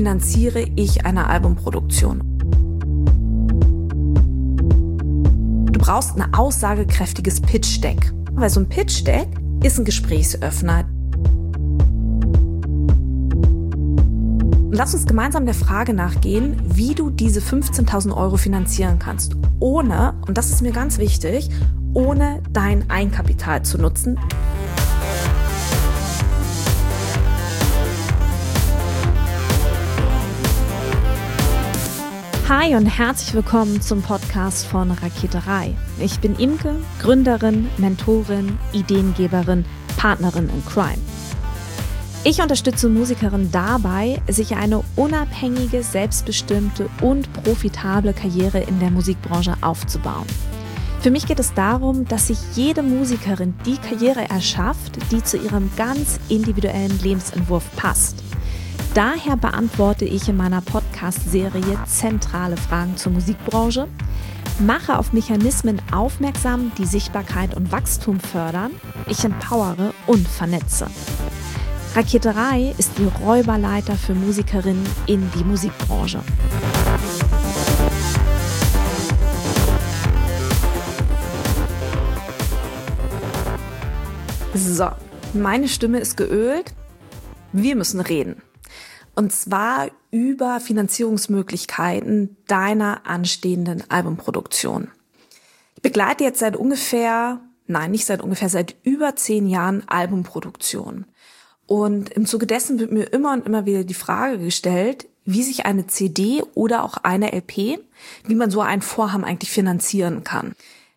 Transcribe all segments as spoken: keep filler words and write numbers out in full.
finanziere ich eine Albumproduktion? Du brauchst ein aussagekräftiges Pitch-Deck, weil so ein Pitch-Deck ist ein Gesprächsöffner. Lass uns gemeinsam der Frage nachgehen, wie du diese fünfzehntausend Euro finanzieren kannst, ohne, und das ist mir ganz wichtig, ohne dein Eigenkapital zu nutzen. Hi und herzlich willkommen zum Podcast von Raketerei. Ich bin Imke, Gründerin, Mentorin, Ideengeberin, Partnerin in Crime. Ich unterstütze Musikerinnen dabei, sich eine unabhängige, selbstbestimmte und profitable Karriere in der Musikbranche aufzubauen. Für mich geht es darum, dass sich jede Musikerin die Karriere erschafft, die zu ihrem ganz individuellen Lebensentwurf passt. Daher beantworte ich in meiner Podcast-Serie zentrale Fragen zur Musikbranche, mache auf Mechanismen aufmerksam, die Sichtbarkeit und Wachstum fördern, ich empowere und vernetze. Raketerei ist die Räuberleiter für Musikerinnen in die Musikbranche. So, meine Stimme ist geölt. Wir müssen reden. Und zwar über Finanzierungsmöglichkeiten deiner anstehenden Albumproduktion. Ich begleite jetzt seit ungefähr, nein, nicht seit ungefähr, seit über zehn Jahren Albumproduktion. Und im Zuge dessen wird mir immer und immer wieder die Frage gestellt, wie sich eine C D oder auch eine L P, wie man so ein Vorhaben eigentlich finanzieren kann.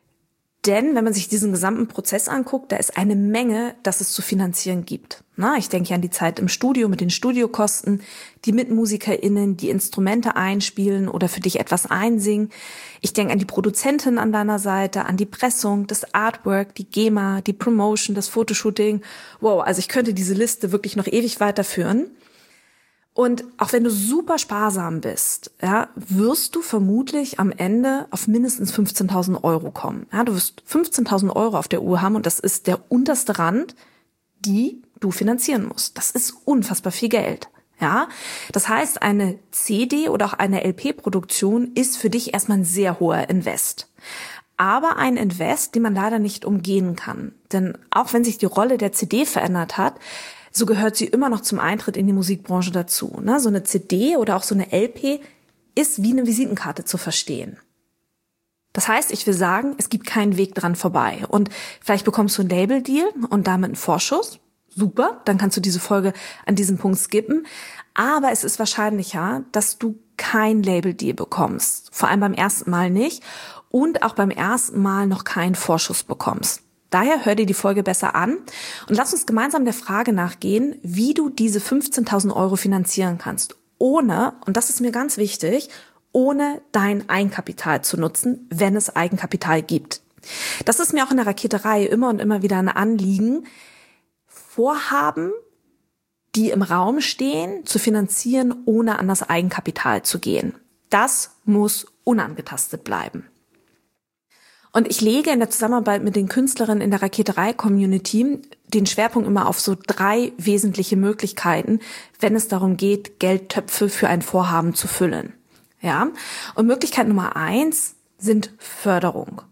Denn wenn man sich diesen gesamten Prozess anguckt, da ist eine Menge, das es zu finanzieren gibt. Na, ich denke an die Zeit im Studio mit den Studiokosten, die MitmusikerInnen, die Instrumente einspielen oder für dich etwas einsingen. Ich denke an die Produzentin an deiner Seite, an die Pressung, das Artwork, die GEMA, die Promotion, das Fotoshooting. Wow, also ich könnte diese Liste wirklich noch ewig weiterführen. Und auch wenn du super sparsam bist, ja, wirst du vermutlich am Ende auf mindestens fünfzehntausend Euro kommen. Ja, du wirst fünfzehntausend Euro auf der Uhr haben und das ist der unterste Rand, die du finanzieren musst. Das ist unfassbar viel Geld. Ja, das heißt, eine C D oder auch eine L P-Produktion ist für dich erstmal ein sehr hoher Invest. Aber ein Invest, den man leider nicht umgehen kann. Denn auch wenn sich die Rolle der C D verändert hat, so gehört sie immer noch zum Eintritt in die Musikbranche dazu. Ne? So eine C D oder auch so eine L P ist wie eine Visitenkarte zu verstehen. Das heißt, ich will sagen, es gibt keinen Weg dran vorbei. Und vielleicht bekommst du einen Label-Deal und damit einen Vorschuss. Super, dann kannst du diese Folge an diesem Punkt skippen. Aber es ist wahrscheinlicher, dass du kein Label-Deal bekommst. Vor allem beim ersten Mal nicht. Und auch beim ersten Mal noch keinen Vorschuss bekommst. Daher hör dir die Folge besser an und lass uns gemeinsam der Frage nachgehen, wie du diese fünfzehntausend Euro finanzieren kannst, ohne, und das ist mir ganz wichtig, ohne dein Eigenkapital zu nutzen, wenn es Eigenkapital gibt. Das ist mir auch in der Raketerei immer und immer wieder ein Anliegen, Vorhaben, die im Raum stehen, zu finanzieren, ohne an das Eigenkapital zu gehen. Das muss unangetastet bleiben. Und ich lege in der Zusammenarbeit mit den Künstlerinnen in der Raketerei-Community den Schwerpunkt immer auf so drei wesentliche Möglichkeiten, wenn es darum geht, Geldtöpfe für ein Vorhaben zu füllen. Ja? Und Möglichkeit Nummer eins sind Förderung.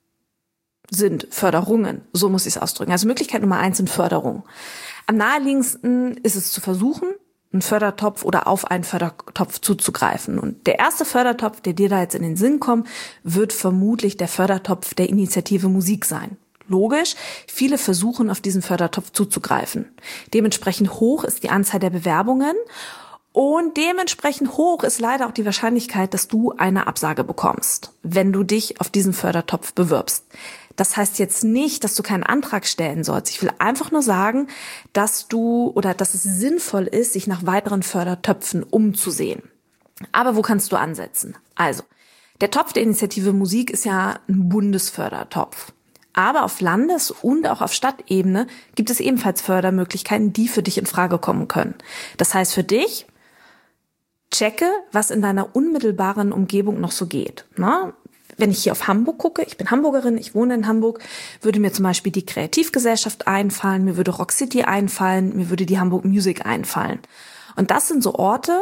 Sind Förderungen, so muss ich es ausdrücken. Also Möglichkeit Nummer eins sind Förderung. Am naheliegendsten ist es zu versuchen, einen Fördertopf oder auf einen Fördertopf zuzugreifen. Und der erste Fördertopf, der dir da jetzt in den Sinn kommt, wird vermutlich der Fördertopf der Initiative Musik sein. Logisch, viele versuchen, auf diesen Fördertopf zuzugreifen. Dementsprechend hoch ist die Anzahl der Bewerbungen und dementsprechend hoch ist leider auch die Wahrscheinlichkeit, dass du eine Absage bekommst, wenn du dich auf diesen Fördertopf bewirbst. Das heißt jetzt nicht, dass du keinen Antrag stellen sollst. Ich will einfach nur sagen, dass du oder dass es sinnvoll ist, sich nach weiteren Fördertöpfen umzusehen. Aber wo kannst du ansetzen? Also, der Topf der Initiative Musik ist ja ein Bundesfördertopf. Aber auf Landes- und auch auf Stadtebene gibt es ebenfalls Fördermöglichkeiten, die für dich in Frage kommen können. Das heißt für dich, checke, was in deiner unmittelbaren Umgebung noch so geht. Na? Wenn ich hier auf Hamburg gucke, ich bin Hamburgerin, ich wohne in Hamburg, würde mir zum Beispiel die Kreativgesellschaft einfallen, mir würde Rock City einfallen, mir würde die Hamburg Music einfallen. Und das sind so Orte,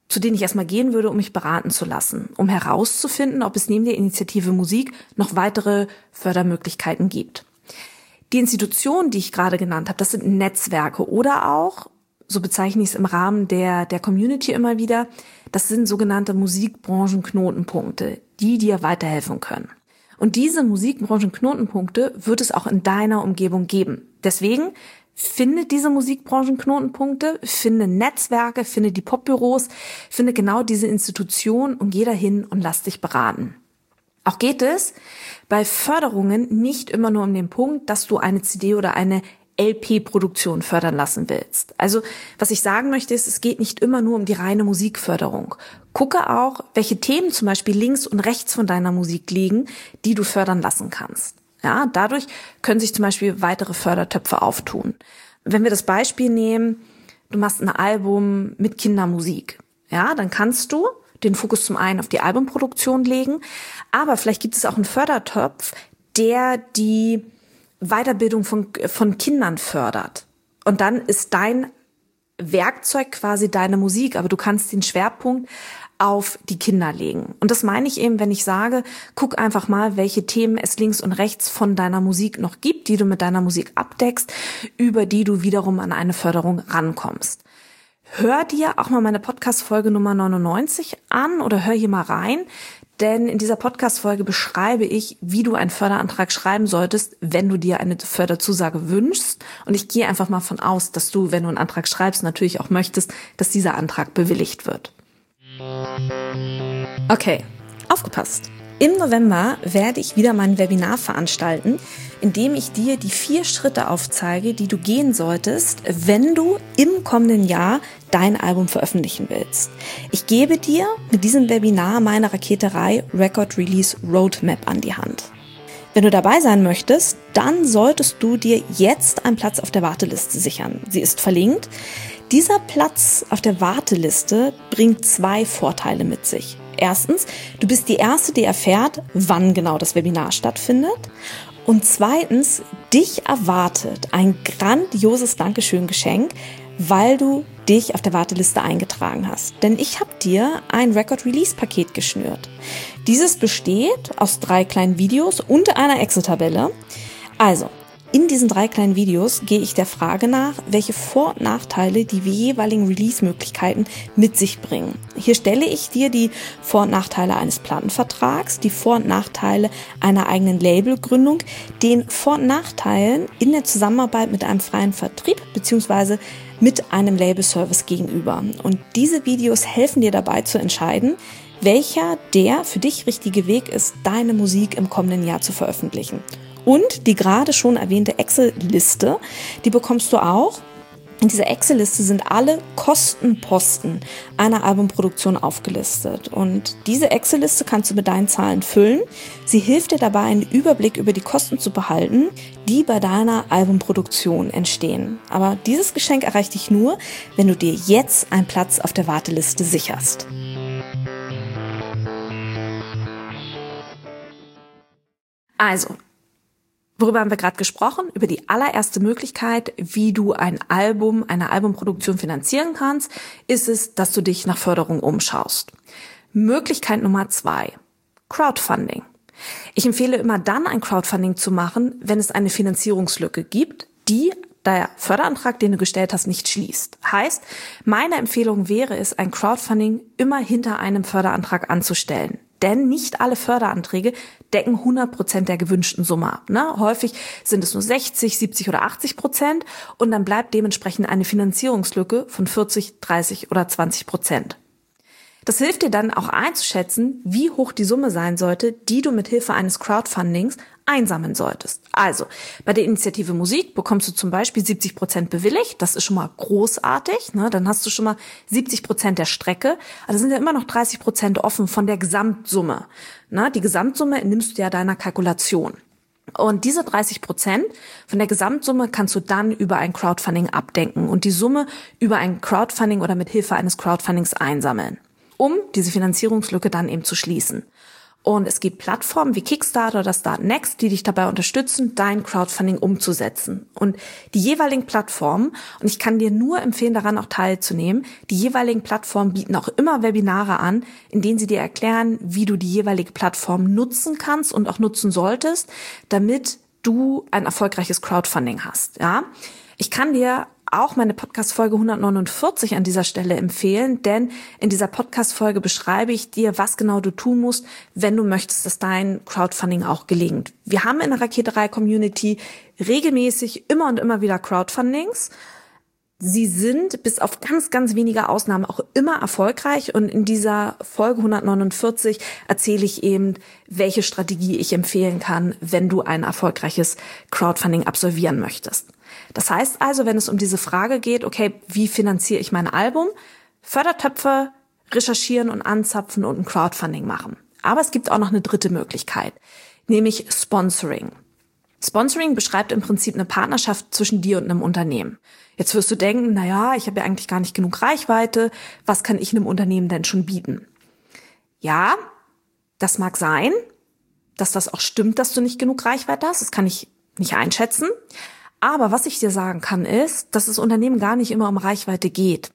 zu denen ich erstmal gehen würde, um mich beraten zu lassen, um herauszufinden, ob es neben der Initiative Musik noch weitere Fördermöglichkeiten gibt. Die Institutionen, die ich gerade genannt habe, das sind Netzwerke oder auch, so bezeichne ich es im Rahmen der, der Community immer wieder, das sind sogenannte Musikbranchenknotenpunkte, die dir weiterhelfen können. Und diese Musikbranchenknotenpunkte wird es auch in deiner Umgebung geben. Deswegen finde diese Musikbranchenknotenpunkte, finde Netzwerke, finde die Popbüros, finde genau diese Institutionen und geh dahin und lass dich beraten. Auch geht es bei Förderungen nicht immer nur um den Punkt, dass du eine C D oder eine L P-Produktion fördern lassen willst. Also was ich sagen möchte ist, es geht nicht immer nur um die reine Musikförderung. Gucke auch, welche Themen zum Beispiel links und rechts von deiner Musik liegen, die du fördern lassen kannst. Ja, dadurch können sich zum Beispiel weitere Fördertöpfe auftun. Wenn wir das Beispiel nehmen, du machst ein Album mit Kindermusik, ja, dann kannst du den Fokus zum einen auf die Albumproduktion legen, aber vielleicht gibt es auch einen Fördertopf, der die Weiterbildung von, von Kindern fördert. Und dann ist dein Werkzeug quasi deine Musik, aber du kannst den Schwerpunkt auf die Kinder legen. Und das meine ich eben, wenn ich sage, guck einfach mal, welche Themen es links und rechts von deiner Musik noch gibt, die du mit deiner Musik abdeckst, über die du wiederum an eine Förderung rankommst. Hör dir auch mal meine Podcast-Folge Nummer neunundneunzig an oder hör hier mal rein, denn in dieser Podcast-Folge beschreibe ich, wie du einen Förderantrag schreiben solltest, wenn du dir eine Förderzusage wünschst. Und ich gehe einfach mal von aus, dass du, wenn du einen Antrag schreibst, natürlich auch möchtest, dass dieser Antrag bewilligt wird. Okay, aufgepasst. Im November werde ich wieder mein Webinar veranstalten, in dem ich dir die vier Schritte aufzeige, die du gehen solltest, wenn du im kommenden Jahr dein Album veröffentlichen willst. Ich gebe dir mit diesem Webinar meine Raketerei Record Release Roadmap an die Hand. Wenn du dabei sein möchtest, dann solltest du dir jetzt einen Platz auf der Warteliste sichern. Sie ist verlinkt. Dieser Platz auf der Warteliste bringt zwei Vorteile mit sich. Erstens, du bist die Erste, die erfährt, wann genau das Webinar stattfindet. Und zweitens, dich erwartet ein grandioses Dankeschön-Geschenk, weil du dich auf der Warteliste eingetragen hast. Denn ich habe dir ein Record-Release-Paket geschnürt. Dieses besteht aus drei kleinen Videos und einer Excel-Tabelle. Also, in diesen drei kleinen Videos gehe ich der Frage nach, welche Vor- und Nachteile die jeweiligen Release-Möglichkeiten mit sich bringen. Hier stelle ich dir die Vor- und Nachteile eines Plattenvertrags, die Vor- und Nachteile einer eigenen Labelgründung, den Vor- und Nachteilen in der Zusammenarbeit mit einem freien Vertrieb bzw. mit einem Labelservice gegenüber. Und diese Videos helfen dir dabei zu entscheiden, welcher der für dich richtige Weg ist, deine Musik im kommenden Jahr zu veröffentlichen. Und die gerade schon erwähnte Excel-Liste, die bekommst du auch. In dieser Excel-Liste sind alle Kostenposten einer Albumproduktion aufgelistet. Und diese Excel-Liste kannst du mit deinen Zahlen füllen. Sie hilft dir dabei, einen Überblick über die Kosten zu behalten, die bei deiner Albumproduktion entstehen. Aber dieses Geschenk erreicht dich nur, wenn du dir jetzt einen Platz auf der Warteliste sicherst. Also, worüber haben wir gerade gesprochen? Über die allererste Möglichkeit, wie du ein Album, eine Albumproduktion finanzieren kannst, ist es, dass du dich nach Förderung umschaust. Möglichkeit Nummer zwei, Crowdfunding. Ich empfehle immer dann, ein Crowdfunding zu machen, wenn es eine Finanzierungslücke gibt, die der Förderantrag, den du gestellt hast, nicht schließt. Heißt, meine Empfehlung wäre es, ein Crowdfunding immer hinter einem Förderantrag anzustellen. Denn nicht alle Förderanträge decken hundert Prozent der gewünschten Summe ab. Ne? Häufig sind es nur sechzig, siebzig oder achtzig Prozent und dann bleibt dementsprechend eine Finanzierungslücke von vierzig, dreißig oder zwanzig Prozent. Das hilft dir dann auch einzuschätzen, wie hoch die Summe sein sollte, die du mit Hilfe eines Crowdfundings einsammeln solltest. Also bei der Initiative Musik bekommst du zum Beispiel siebzig Prozent bewilligt. Das ist schon mal großartig. Ne? Dann hast du schon mal siebzig Prozent der Strecke. Also sind ja immer noch dreißig Prozent offen von der Gesamtsumme. Ne? Die Gesamtsumme nimmst du ja deiner Kalkulation. Und diese dreißig Prozent von der Gesamtsumme kannst du dann über ein Crowdfunding abdenken und die Summe über ein Crowdfunding oder mit Hilfe eines Crowdfundings einsammeln, um diese Finanzierungslücke dann eben zu schließen. Und es gibt Plattformen wie Kickstarter oder Start Next, die dich dabei unterstützen, dein Crowdfunding umzusetzen. Und die jeweiligen Plattformen, und ich kann dir nur empfehlen, daran auch teilzunehmen, die jeweiligen Plattformen bieten auch immer Webinare an, in denen sie dir erklären, wie du die jeweilige Plattform nutzen kannst und auch nutzen solltest, damit du ein erfolgreiches Crowdfunding hast. Ja, ich kann dir auch meine Podcast-Folge hundertneunundvierzig an dieser Stelle empfehlen, denn in dieser Podcast-Folge beschreibe ich dir, was genau du tun musst, wenn du möchtest, dass dein Crowdfunding auch gelingt. Wir haben in der Raketerei-Community regelmäßig immer und immer wieder Crowdfundings. Sie sind bis auf ganz, ganz wenige Ausnahmen auch immer erfolgreich, und in dieser Folge hundertneunundvierzig erzähle ich eben, welche Strategie ich empfehlen kann, wenn du ein erfolgreiches Crowdfunding absolvieren möchtest. Das heißt also, wenn es um diese Frage geht, okay, wie finanziere ich mein Album? Fördertöpfe recherchieren und anzapfen und ein Crowdfunding machen. Aber es gibt auch noch eine dritte Möglichkeit, nämlich Sponsoring. Sponsoring beschreibt im Prinzip eine Partnerschaft zwischen dir und einem Unternehmen. Jetzt wirst du denken, na ja, ich habe ja eigentlich gar nicht genug Reichweite. Was kann ich einem Unternehmen denn schon bieten? Ja, das mag sein, dass das auch stimmt, dass du nicht genug Reichweite hast. Das kann ich nicht einschätzen. Aber was ich dir sagen kann, ist, dass das Unternehmen gar nicht immer um Reichweite geht.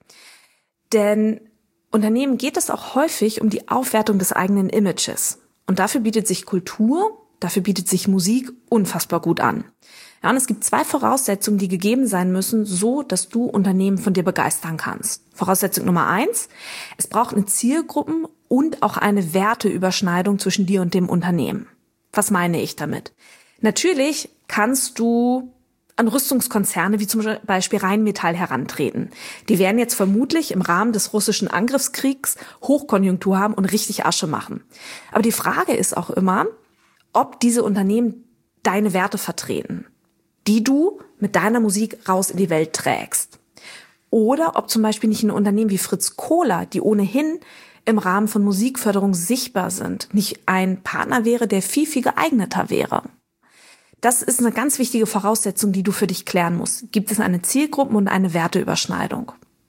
Denn Unternehmen geht es auch häufig um die Aufwertung des eigenen Images. Und dafür bietet sich Kultur, dafür bietet sich Musik unfassbar gut an. Ja, und es gibt zwei Voraussetzungen, die gegeben sein müssen, so dass du Unternehmen von dir begeistern kannst. Voraussetzung Nummer eins: Es braucht eine Zielgruppen- und auch eine Werteüberschneidung zwischen dir und dem Unternehmen. Was meine ich damit? Natürlich kannst du an Rüstungskonzerne wie zum Beispiel Rheinmetall herantreten. Die werden jetzt vermutlich im Rahmen des russischen Angriffskriegs Hochkonjunktur haben und richtig Asche machen. Aber die Frage ist auch immer, ob diese Unternehmen deine Werte vertreten, die du mit deiner Musik raus in die Welt trägst. Oder ob zum Beispiel nicht ein Unternehmen wie Fritz Kohler, die ohnehin im Rahmen von Musikförderung sichtbar sind, nicht ein Partner wäre, der viel, viel geeigneter wäre. Das ist eine ganz wichtige Voraussetzung, die du für dich klären musst. Gibt es eine Zielgruppen- und eine Werteüberschneidung?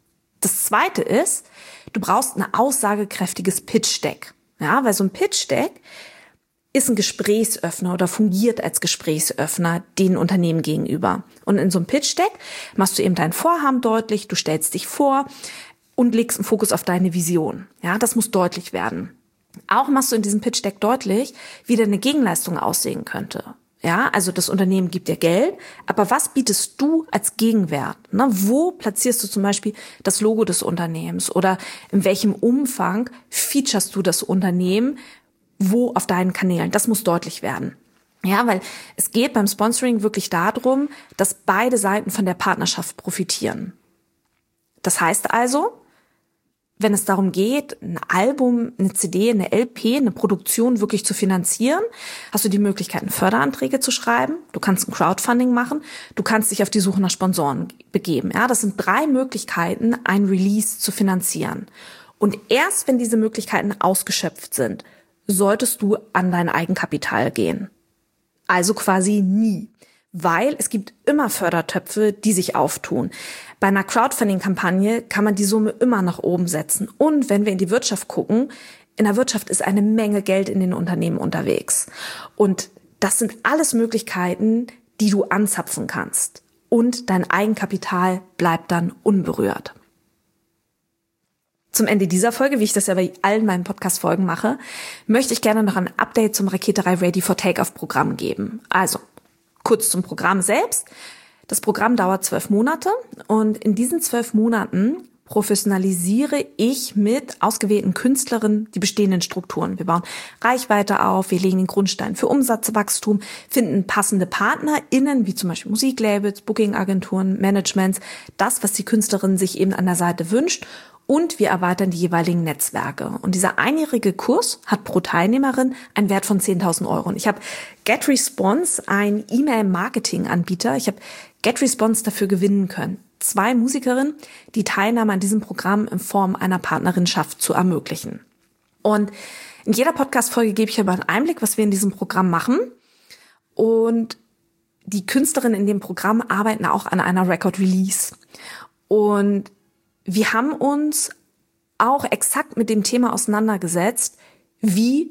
Das zweite ist, du brauchst ein aussagekräftiges Pitch-Deck. Ja, weil so ein Pitch-Deck ist ein Gesprächsöffner oder fungiert als Gesprächsöffner den Unternehmen gegenüber. Und in so einem Pitch-Deck machst du eben dein Vorhaben deutlich, du stellst dich vor und legst einen Fokus auf deine Vision. Ja, das muss deutlich werden. Auch machst du in diesem Pitch-Deck deutlich, wie deine Gegenleistung aussehen könnte. Ja, also das Unternehmen gibt dir Geld, aber was bietest du als Gegenwert? Ne, wo platzierst du zum Beispiel das Logo des Unternehmens oder in welchem Umfang featurest du das Unternehmen, wo auf deinen Kanälen? Das muss deutlich werden. Ja, weil es geht beim Sponsoring wirklich darum, dass beide Seiten von der Partnerschaft profitieren. Das heißt also, wenn es darum geht, ein Album, eine C D, eine L P, eine Produktion wirklich zu finanzieren, hast du die Möglichkeit, Förderanträge zu schreiben. Du kannst ein Crowdfunding machen. Du kannst dich auf die Suche nach Sponsoren begeben. Ja, das sind drei Möglichkeiten, ein Release zu finanzieren. Und erst wenn diese Möglichkeiten ausgeschöpft sind, solltest du an dein Eigenkapital gehen. Also quasi nie. Weil es gibt immer Fördertöpfe, die sich auftun. Bei einer Crowdfunding-Kampagne kann man die Summe immer nach oben setzen. Und wenn wir in die Wirtschaft gucken, in der Wirtschaft ist eine Menge Geld in den Unternehmen unterwegs. Und das sind alles Möglichkeiten, die du anzapfen kannst. Und dein Eigenkapital bleibt dann unberührt. Zum Ende dieser Folge, wie ich das ja bei allen meinen Podcast-Folgen mache, möchte ich gerne noch ein Update zum Raketerei Ready for Takeoff-Programm geben. Also, kurz zum Programm selbst. Das Programm dauert zwölf Monate und in diesen zwölf Monaten professionalisiere ich mit ausgewählten Künstlerinnen die bestehenden Strukturen. Wir bauen Reichweite auf, wir legen den Grundstein für Umsatzwachstum, finden passende PartnerInnen, wie zum Beispiel Musiklabels, Bookingagenturen, Managements, das, was die Künstlerin sich eben an der Seite wünscht. Und wir erweitern die jeweiligen Netzwerke. Und dieser einjährige Kurs hat pro Teilnehmerin einen Wert von zehntausend Euro. Und ich habe GetResponse, ein E-Mail-Marketing-Anbieter, ich habe GetResponse dafür gewinnen können. Zwei Musikerinnen, die Teilnahme an diesem Programm in Form einer Partnerinschaft zu ermöglichen. Und in jeder Podcast-Folge gebe ich aber einen Einblick, was wir in diesem Programm machen. Und die Künstlerinnen in dem Programm arbeiten auch an einer Record-Release. Und wir haben uns auch exakt mit dem Thema auseinandergesetzt, wie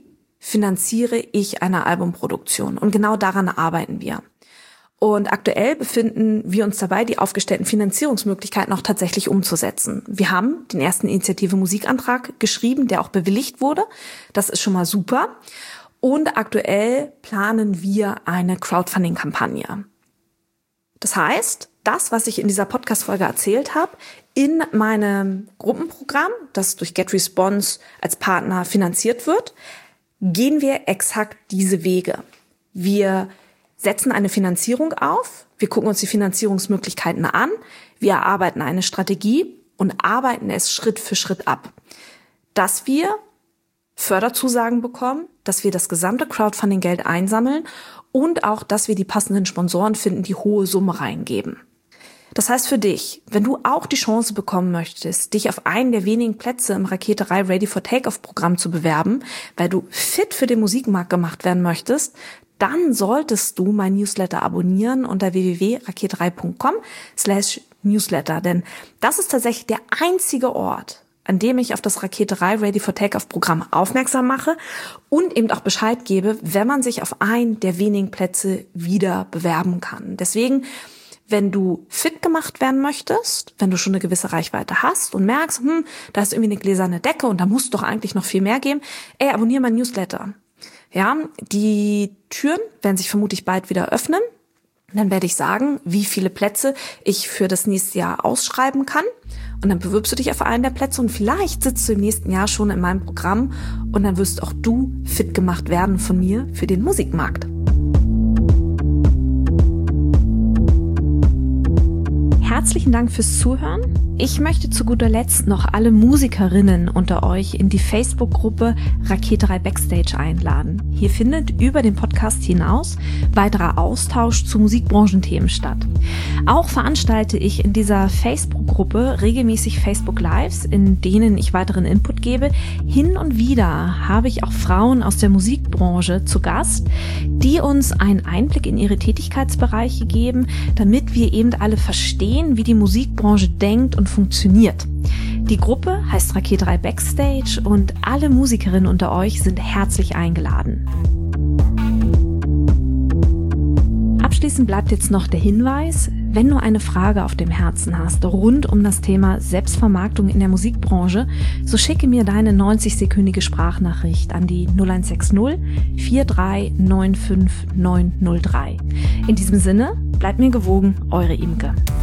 finanziere ich eine Albumproduktion? Und genau daran arbeiten wir. Und aktuell befinden wir uns dabei, die aufgestellten Finanzierungsmöglichkeiten auch tatsächlich umzusetzen. Wir haben den ersten Initiative-Musikantrag geschrieben, der auch bewilligt wurde. Das ist schon mal super. Und aktuell planen wir eine Crowdfunding-Kampagne. Das heißt, das, was ich in dieser Podcast-Folge erzählt habe, in meinem Gruppenprogramm, das durch GetResponse als Partner finanziert wird, gehen wir exakt diese Wege. Wir setzen eine Finanzierung auf, wir gucken uns die Finanzierungsmöglichkeiten an, wir erarbeiten eine Strategie und arbeiten es Schritt für Schritt ab, dass wir Förderzusagen bekommen, dass wir das gesamte Crowdfunding-Geld einsammeln und auch, dass wir die passenden Sponsoren finden, die hohe Summe reingeben. Das heißt für dich, wenn du auch die Chance bekommen möchtest, dich auf einen der wenigen Plätze im Raketerei Ready for Takeoff-Programm zu bewerben, weil du fit für den Musikmarkt gemacht werden möchtest, dann solltest du mein Newsletter abonnieren unter w w w punkt raketerei punkt com slash newsletter. Denn das ist tatsächlich der einzige Ort, an dem ich auf das Raketerei Ready for Takeoff-Programm aufmerksam mache und eben auch Bescheid gebe, wenn man sich auf einen der wenigen Plätze wieder bewerben kann. Deswegen, wenn du fit gemacht werden möchtest, wenn du schon eine gewisse Reichweite hast und merkst, hm, da ist irgendwie eine gläserne Decke und da muss doch eigentlich noch viel mehr geben, ey, abonniere mein Newsletter. Ja, die Türen werden sich vermutlich bald wieder öffnen. Dann werde ich sagen, wie viele Plätze ich für das nächste Jahr ausschreiben kann. Und dann bewirbst du dich auf einen der Plätze und vielleicht sitzt du im nächsten Jahr schon in meinem Programm und dann wirst auch du fit gemacht werden von mir für den Musikmarkt. Herzlichen Dank fürs Zuhören. Ich möchte zu guter Letzt noch alle Musikerinnen unter euch in die Facebook-Gruppe Raketerei Backstage einladen. Hier findet über den Podcast hinaus weiterer Austausch zu Musikbranchenthemen statt. Auch veranstalte ich in dieser Facebook-Gruppe regelmäßig Facebook-Lives, in denen ich weiteren Input gebe. Hin und wieder habe ich auch Frauen aus der Musikbranche zu Gast, die uns einen Einblick in ihre Tätigkeitsbereiche geben, damit wir eben alle verstehen, wie die Musikbranche denkt und funktioniert. Die Gruppe heißt Raketerei Backstage und alle Musikerinnen unter euch sind herzlich eingeladen. Abschließend bleibt jetzt noch der Hinweis, wenn du eine Frage auf dem Herzen hast rund um das Thema Selbstvermarktung in der Musikbranche, so schicke mir deine neunzig-sekündige Sprachnachricht an die null eins sechs null vier drei neun fünf neun null drei. In diesem Sinne, bleibt mir gewogen, eure Imke.